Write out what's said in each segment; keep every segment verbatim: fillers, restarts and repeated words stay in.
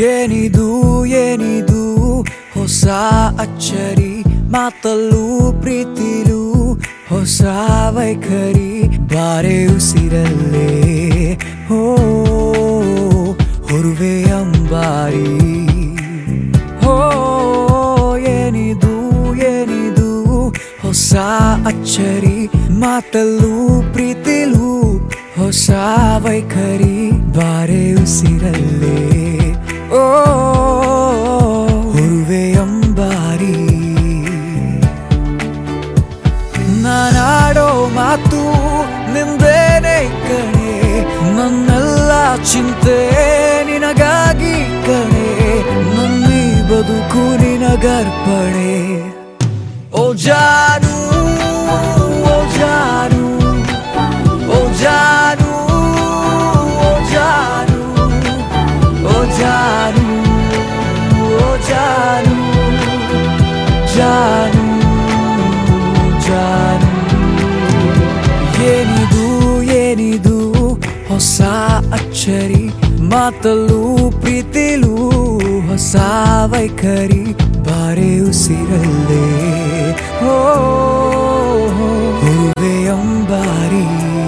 ಏನಿದು ಏನಿದು ಹೊಸ ಅಚ್ಚರಿ, ಮಾತಲ್ಲೂ ಪ್ರೀತಿಲೂ ಹೊಸ ವೈಖರಿ, ಬಾರೆ ಉಸಿರಲ್ಲೇ ಹೋ ಹೊರುವೆ ಅಂಬಾರಿ. ಹೋ ಏನಿದು ಏನಿದು ಹೊಸ ಅಚ್ಚರಿ, ಮಾತಲ್ಲೂ ಪ್ರೀತಿಲೂ ಹೊಸ ವೈಖರಿ, ಬಾರೆ ಉಸಿರಲ್ಲೇ ಓ ಹೊರುವೆ ಅಂಬಾರಿ. ನಾನಾಡೋ ಮಾತು ನಿಂದೇನೆ ಕಣೆ, ನನ್ನೆಲ್ಲ ಚಿಂತೆ ನಿನಗಾಗಿ ಕಣೆ, ನನ್ನಿ ಬದುಕು ನಿನಗರ್ಪಣೆ. ಓ ಜಾನು ಓ ಜಾನು ಓ ಜಾನು ಓ ಜಾನು ಓ ಜಾನು ಓ ಜಾನು ಜಾನು ಜಾನು. ಏನಿದು ಏನಿದು ಹೊಸ ಅಚ್ಚರಿ, ಮಾತಲ್ಲೂ ಪ್ರೀತಿಲೂ ಹೊಸ ವೈಖರಿ, ಬಾರೆ ಉಸಿರಲ್ಲೇ ಹೋ ಹೊರುವೆ ಅಂಬಾರಿ.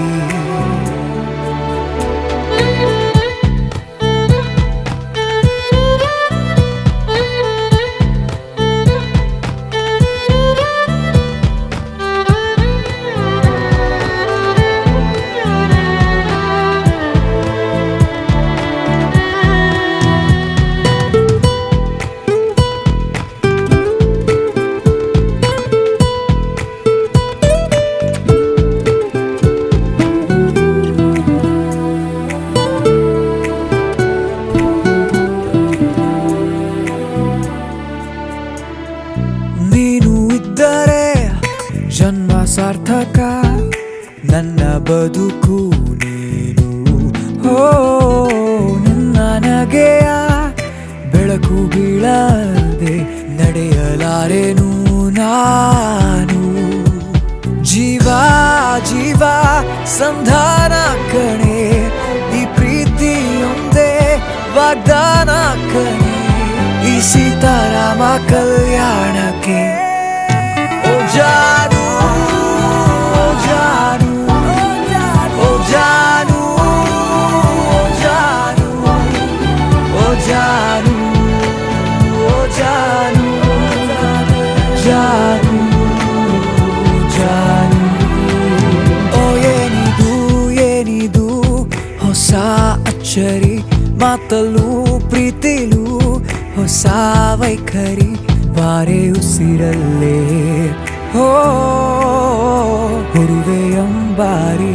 ನೀನು ಇದ್ದರೆ ಜನ್ಮ ಸಾರ್ಥಕ, ನನ್ನ ಬದುಕು ನೀನು. ಹೋ ನಿನ್ನ ನಗೆಯ ಬೆಳಕು ಬೀಳದೆ ನಡೆಯಲಾರೆನು ನಾನು. ಜೀವ ಜೀವ ಸಂಧಾನ ಕಣೆ, ಈ ಪ್ರೀತಿಯೊಂದೇ ವಾಗ್ದಾನ ಕಣೆ, ಈ ಸೀತಾರಾಮ ಕಲ್ಯಾಣಕ್ಕೆ. ಓ ಜಾನು ಓ ಜಾನು ಓ ಜಾನು ಓ ಜಾನು ಓ ಜಾನು ಓ ಜಾನು ಜಾನು ಜಾನು. ಓ ಏನಿದು ಏನಿದು ಹೊಸ ಅಚ್ಚರಿ, ಮಾತಲ್ಲೂ ಪ್ರೀತಿಲೂ ಹೊಸ ವೈಖರಿ, ಬಾರೆ ಉಸಿರಲ್ಲೇ ಹೋ ಹೊರುವೆ ಅಂಬಾರಿ.